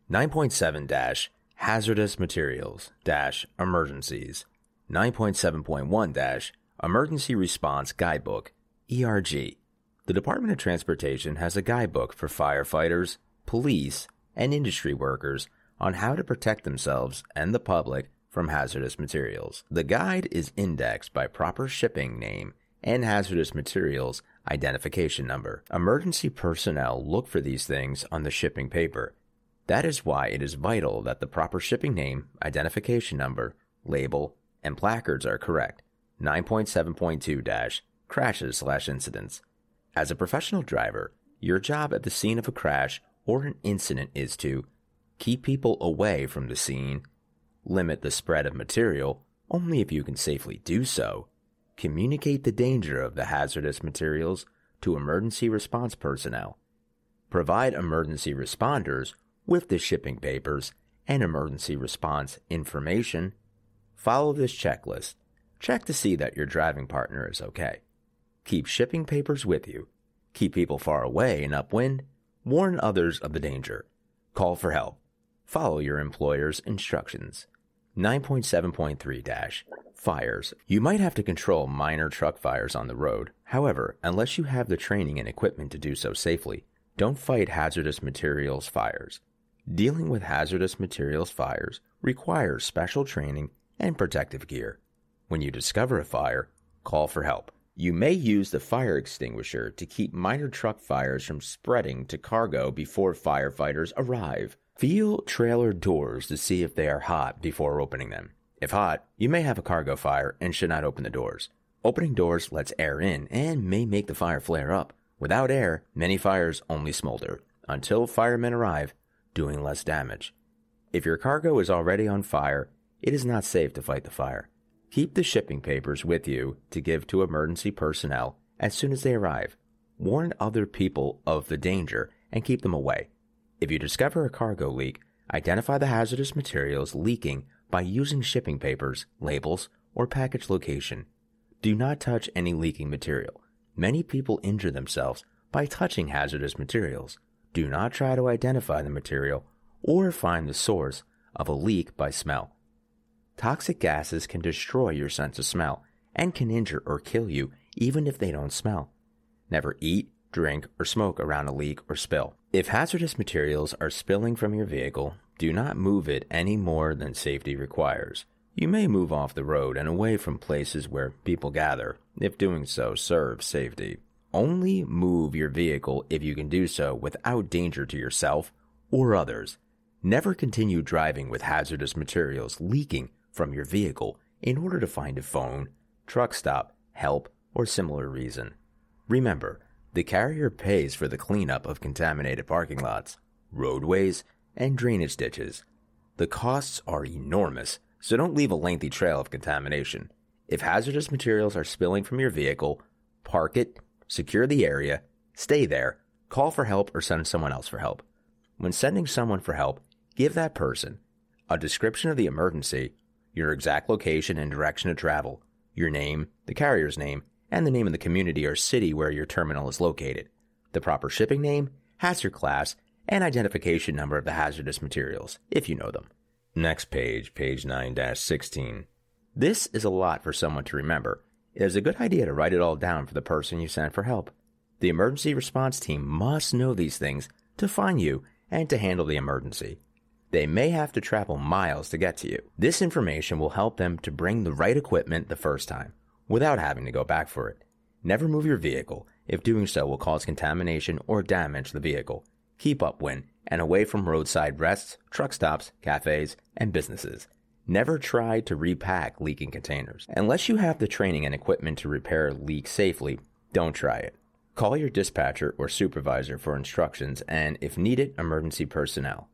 9.7 Hazardous Materials Emergencies. 9.7.1 Emergency Response Guidebook ERG. The Department of Transportation has a guidebook for firefighters, police, and industry workers on how to protect themselves and the public from hazardous materials. The guide is indexed by proper shipping name and hazardous materials identification number. Emergency personnel look for these things on the shipping paper. That is why it is vital that the proper shipping name, identification number, label, and placards are correct. 9.7.2 Crashes/Incidents. As a professional driver, your job at the scene of a crash or an incident is to keep people away from the scene, limit the spread of material only if you can safely do so, communicate the danger of the hazardous materials to emergency response personnel, provide emergency responders with the shipping papers and emergency response information, follow this checklist, check to see that your driving partner is okay, keep shipping papers with you, keep people far away and upwind, warn others of the danger, call for help, follow your employer's instructions. 9.7.3 Fires. You might have to control minor truck fires on the road. However, unless you have the training and equipment to do so safely, don't fight hazardous materials fires. Dealing with hazardous materials fires requires special training and protective gear. When you discover a fire, call for help. You may use the fire extinguisher to keep minor truck fires from spreading to cargo before firefighters arrive. Feel trailer doors to see if they are hot before opening them. If hot, you may have a cargo fire and should not open the doors. Opening doors lets air in and may make the fire flare up. Without air, many fires only smolder until firemen arrive, doing less damage. If your cargo is already on fire, it is not safe to fight the fire. Keep the shipping papers with you to give to emergency personnel as soon as they arrive. Warn other people of the danger and keep them away. If you discover a cargo leak, identify the hazardous materials leaking by using shipping papers, labels, or package location. Do not touch any leaking material. Many people injure themselves by touching hazardous materials. Do not try to identify the material or find the source of a leak by smell. Toxic gases can destroy your sense of smell and can injure or kill you even if they don't smell. Never eat, drink, or smoke around a leak or spill. If hazardous materials are spilling from your vehicle, do not move it any more than safety requires. You may move off the road and away from places where people gather, if doing so serves safety. Only move your vehicle if you can do so without danger to yourself or others. Never continue driving with hazardous materials leaking from your vehicle in order to find a phone, truck stop, help, or similar reason. Remember, the carrier pays for the cleanup of contaminated parking lots, roadways, and drainage ditches. The costs are enormous, so don't leave a lengthy trail of contamination. If hazardous materials are spilling from your vehicle, park it, secure the area, stay there, call for help, or send someone else for help. When sending someone for help, give that person a description of the emergency, your exact location and direction of travel, your name, the carrier's name, and the name of the community or city where your terminal is located, the proper shipping name, hazard class, and identification number of the hazardous materials, if you know them. Next page, page 9-16. This is a lot for someone to remember. It is a good idea to write it all down for the person you send for help. The emergency response team must know these things to find you and to handle the emergency. They may have to travel miles to get to you. This information will help them to bring the right equipment the first time, without having to go back for it. Never move your vehicle if doing so will cause contamination or damage the vehicle. Keep upwind and away from roadside rests, truck stops, cafes, and businesses. Never try to repack leaking containers. Unless you have the training and equipment to repair leaks safely, don't try it. Call your dispatcher or supervisor for instructions and, if needed, emergency personnel.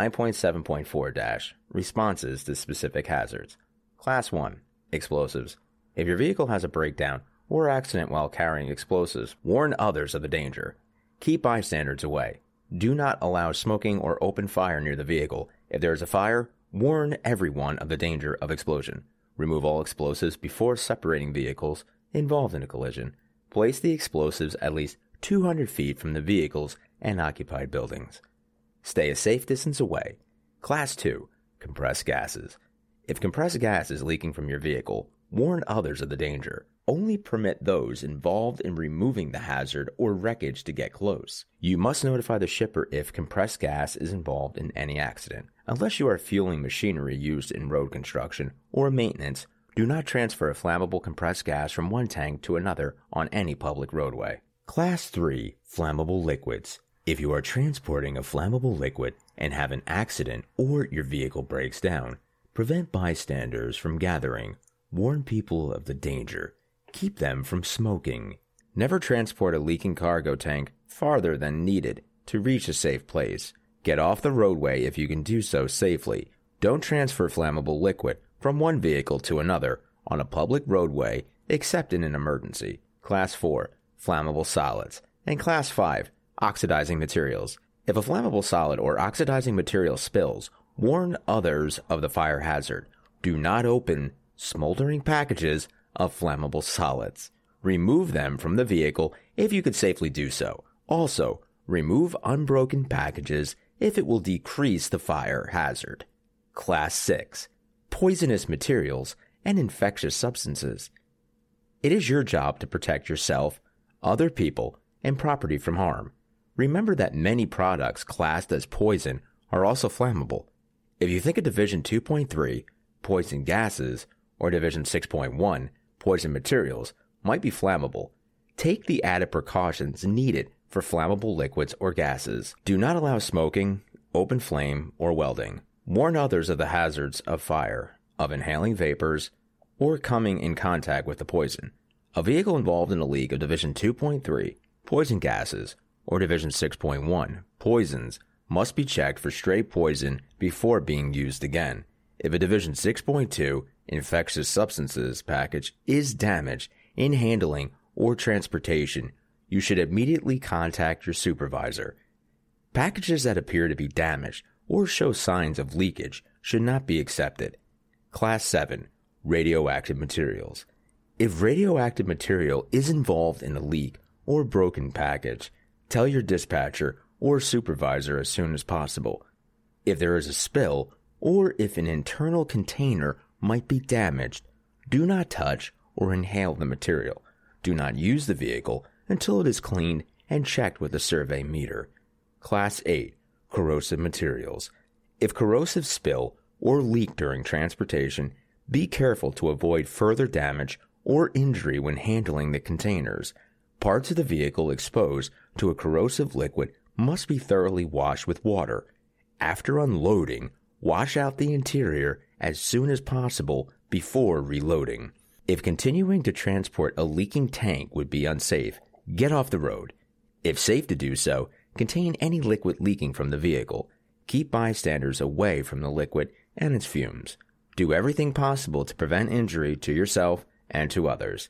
9.7.4 Responses to specific hazards. Class 1. Explosives. If your vehicle has a breakdown or accident while carrying explosives, warn others of the danger. Keep bystanders away. Do not allow smoking or open fire near the vehicle. If there is a fire, warn everyone of the danger of explosion. Remove all explosives before separating vehicles involved in a collision. Place the explosives at least 200 feet from the vehicles and occupied buildings. Stay a safe distance away. Class 2. Compressed gases. If compressed gas is leaking from your vehicle, warn others of the danger. Only permit those involved in removing the hazard or wreckage to get close. You must notify the shipper if compressed gas is involved in any accident. Unless you are fueling machinery used in road construction or maintenance, do not transfer a flammable compressed gas from one tank to another on any public roadway. Class 3. Flammable liquids. If you are transporting a flammable liquid and have an accident or your vehicle breaks down, prevent bystanders from gathering. Warn people of the danger. Keep them from smoking. Never transport a leaking cargo tank farther than needed to reach a safe place. Get off the roadway if you can do so safely. Don't transfer flammable liquid from one vehicle to another on a public roadway except in an emergency. Class 4. Flammable solids. And Class 5. Oxidizing materials. If a flammable solid or oxidizing material spills, warn others of the fire hazard. Do not open smoldering packages of flammable solids. Remove them from the vehicle if you could safely do so. Also, remove unbroken packages if it will decrease the fire hazard. Class 6. Poisonous materials and infectious substances. It is your job to protect yourself, other people, and property from harm. Remember that many products classed as poison are also flammable. If you think of Division 2.3, poison gases, or Division 6.1, poison materials, might be flammable, take the added precautions needed for flammable liquids or gases. Do not allow smoking, open flame, or welding. Warn others of the hazards of fire, of inhaling vapors, or coming in contact with the poison. A vehicle involved in a leak of Division 2.3, poison gases, or Division 6.1, poisons, must be checked for stray poison before being used again. If a Division 6.2 infectious substances package is damaged in handling or transportation, you should immediately contact your supervisor. Packages that appear to be damaged or show signs of leakage should not be accepted. Class 7. Radioactive materials. If radioactive material is involved in a leak or broken package, tell your dispatcher or supervisor as soon as possible. If there is a spill, or if an internal container might be damaged, do not touch or inhale the material. Do not use the vehicle until it is cleaned and checked with a survey meter. Class 8. Corrosive materials. If corrosive spill or leak during transportation, be careful to avoid further damage or injury when handling the containers. Parts of the vehicle exposed to a corrosive liquid must be thoroughly washed with water. After unloading, wash out the interior as soon as possible before reloading. If continuing to transport a leaking tank would be unsafe, get off the road. If safe to do so, contain any liquid leaking from the vehicle. Keep bystanders away from the liquid and its fumes. Do everything possible to prevent injury to yourself and to others.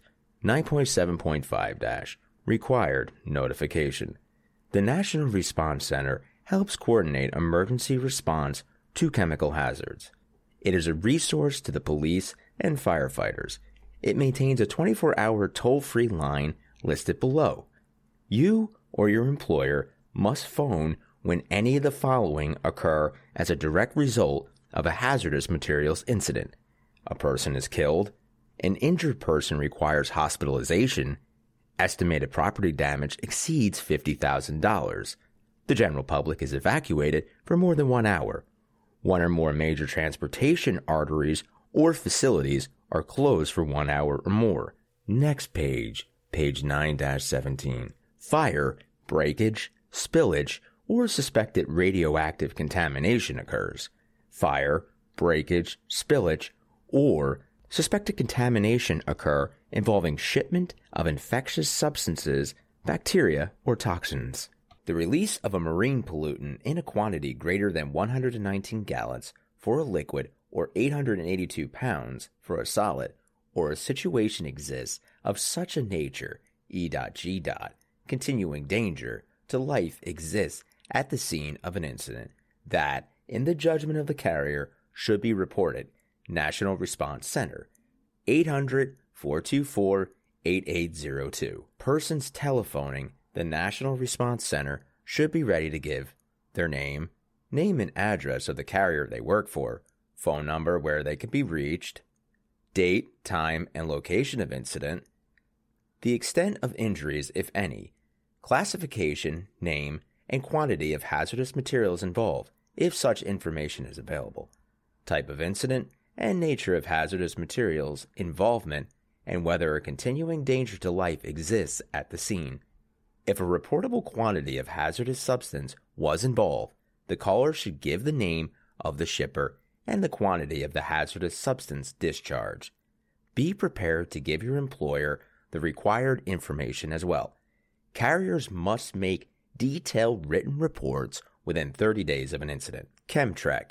9.7.5- Required notification. The National Response Center helps coordinate emergency response to chemical hazards. It is a resource to the police and firefighters. It maintains a 24-hour toll-free line listed below. You or your employer must phone when any of the following occur as a direct result of a hazardous materials incident. A person is killed, an injured person requires hospitalization, estimated property damage exceeds $50,000, the general public is evacuated for more than 1 hour, one or more major transportation arteries or facilities are closed for 1 hour or more. Next page, page 9-17. Fire, breakage, spillage, or suspected radioactive contamination occurs. Fire, breakage, spillage, or suspected contamination occur involving shipment of infectious substances, bacteria, or toxins. The release of a marine pollutant in a quantity greater than 119 gallons for a liquid or 882 pounds for a solid, or a situation exists of such a nature, E.G. Continuing danger to life exists at the scene of an incident that, in the judgment of the carrier, should be reported. National Response Center, 800-424-8802. Persons telephoning the National Response Center should be ready to give their name, name and address of the carrier they work for, phone number where they can be reached, date, time, and location of incident, the extent of injuries, if any, classification, name, and quantity of hazardous materials involved, if such information is available, type of incident, and nature of hazardous materials involvement, and whether a continuing danger to life exists at the scene. If a reportable quantity of hazardous substance was involved, the caller should give the name of the shipper and the quantity of the hazardous substance discharged. Be prepared to give your employer the required information as well. Carriers must make detailed written reports within 30 days of an incident. Chemtrec,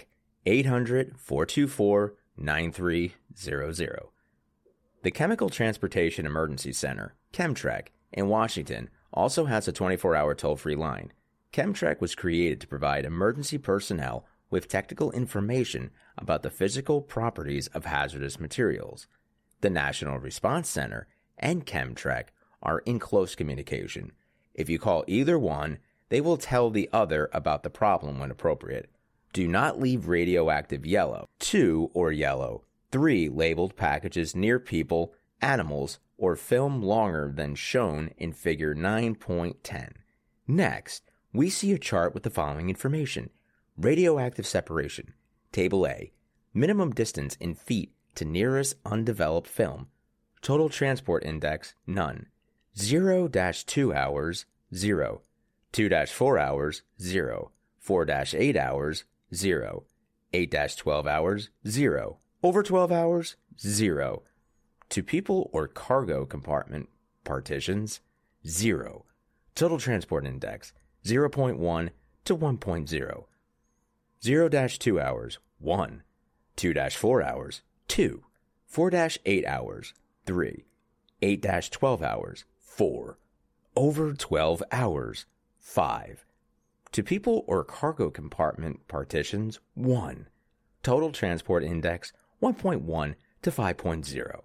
800-424-9300. The Chemical Transportation Emergency Center, Chemtrec, in Washington also has a 24-hour toll-free line. Chemtrec was created to provide emergency personnel with technical information about the physical properties of hazardous materials. The National Response Center and Chemtrec are in close communication. If you call either one, they will tell the other about the problem when appropriate. Do not leave radioactive yellow, 2 or yellow, 3 labeled packages near people, animals, or film longer than shown in Figure 9.10. Next, we see a chart with the following information. Radioactive separation. Table A. Minimum distance in feet to nearest undeveloped film. Total transport index, none. 0-2 hours, 0. 2-4 hours, 0. 4-8 hours, 0. 8-12 hours, 0. Over 12 hours, 0. To people or cargo compartment partitions, 0. Total transport index, 0.1 to 1.0. 0-2 hours, 1. 2-4 hours, 2. 4-8 hours, 3. 8-12 hours, 4. Over 12 hours, 5. To people or cargo compartment partitions, 1. Total transport index, 1.1 to 5.0.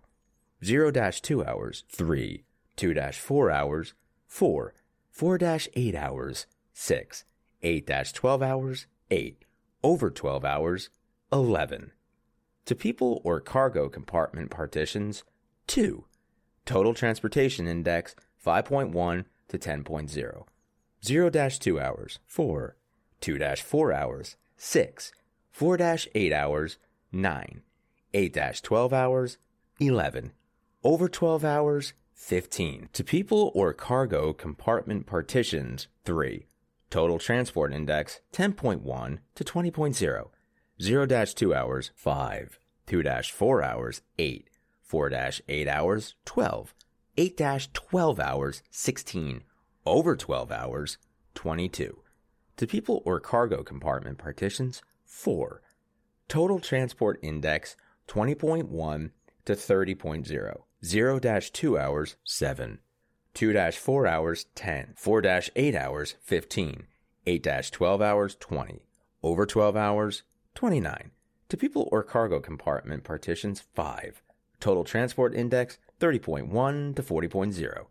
0-2 hours, 3. 2-4 hours, 4. 4-8 hours, 6. 8-12 hours, 8. Over 12 hours, 11. To people or cargo compartment partitions, 2. Total transportation index, 5.1 to 10.0. 0-2 hours, 4. 2-4 hours, 6. 4-8 hours, 9. 8-12 hours, 11. Over 12 hours, 15. To people or cargo compartment partitions, 3. Total transport index, 10.1 to 20.0. 0-2 hours, 5. 2-4 hours, 8. 4-8 hours, 12. 8-12 hours, 16. Over 12 hours, 22. To people or cargo compartment partitions, 4. Total transport index, 20.1 to 30.0. 0-2 hours, 7. 2-4 hours, 10. 4-8 hours, 15. 8-12 hours, 20. Over 12 hours, 29. To people or cargo compartment partitions, 5. Total transport index, 30.1 to 40.0.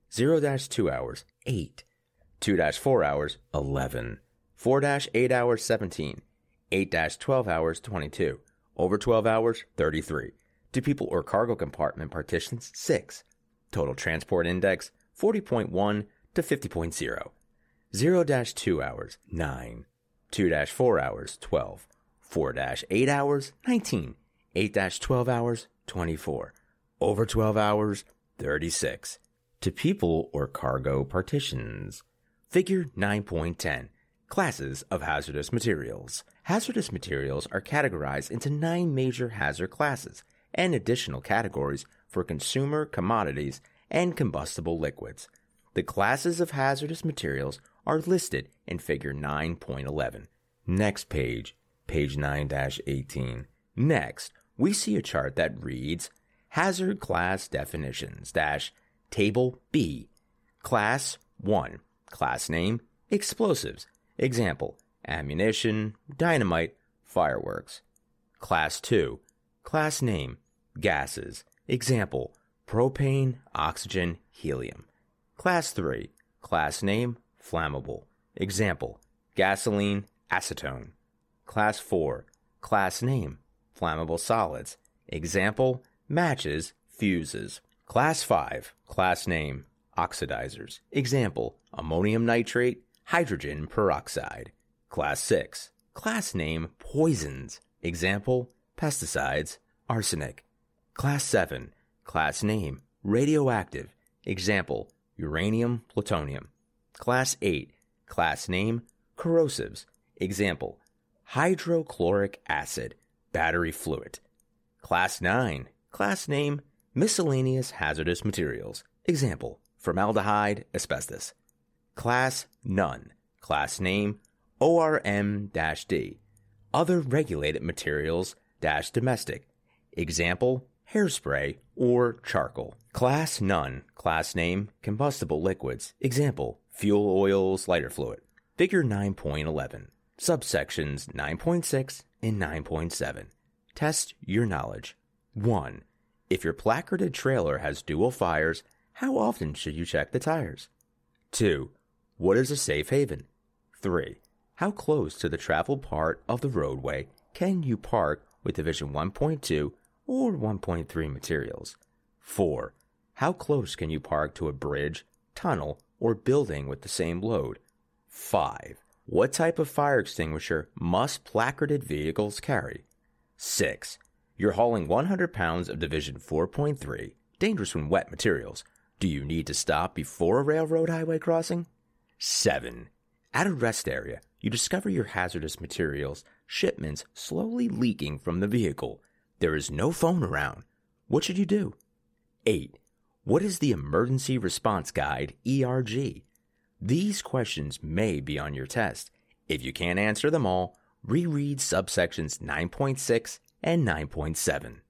0-2 hours, 8. 2-4 hours, 11. 4-8 hours, 17. 8-12 hours, 22. Over 12 hours, 33. To people or cargo compartment partitions, 6. Total transport index, 40.1 to 50.0. 0-2 hours, 9. 2-4 hours, 12. 4-8 hours, 19. 8-12 hours, 24. Over 12 hours, 36. To people or cargo partitions. Figure 9.10. Classes of hazardous materials. Hazardous materials are categorized into 9 major hazard classes and additional categories for consumer commodities and combustible liquids. The classes of hazardous materials are listed in Figure 9.11. Next page, page 9-18. Next, we see a chart that reads Hazard Class Definitions - Table B. Class 1. Class name, explosives. Example, ammunition, dynamite, fireworks. Class 2. Class name, gases. Example, propane, oxygen, helium. Class 3. Class name, flammable. Example, gasoline, acetone. Class 4, class name, flammable solids. Example, matches, fuses. Class 5, class name, oxidizers. Example, ammonium nitrate, hydrogen peroxide. Class 6, class name, poisons. Example, pesticides, arsenic. Class 7, class name, radioactive. Example, uranium, plutonium. Class 8, class name, corrosives. Example, hydrochloric acid, battery fluid. Class 9, class name, miscellaneous hazardous materials. Example, formaldehyde, asbestos. Class None, class name, ORM-D, other regulated materials - domestic. Example, hairspray or charcoal. Class None, class name, combustible liquids. Example, fuel oils, lighter fluid. Figure 9.11, subsections 9.6 and 9.7. Test your knowledge. 1. If your placarded trailer has dual fires, how often should you check the tires? 2. What is a safe haven? 3. How close to the traveled part of the roadway can you park with Division 1.2 or 1.3 materials? 4. How close can you park to a bridge, tunnel, or building with the same load? 5. What type of fire extinguisher must placarded vehicles carry? 6. You're hauling 100 pounds of Division 4.3, dangerous when wet materials. Do you need to stop before a railroad highway crossing? 7. At a rest area, you discover your hazardous materials shipments slowly leaking from the vehicle. There is no phone around. What should you do? 8. What is the Emergency Response Guide, ERG? These questions may be on your test. If you can't answer them all, reread subsections 9.6 and 9.7.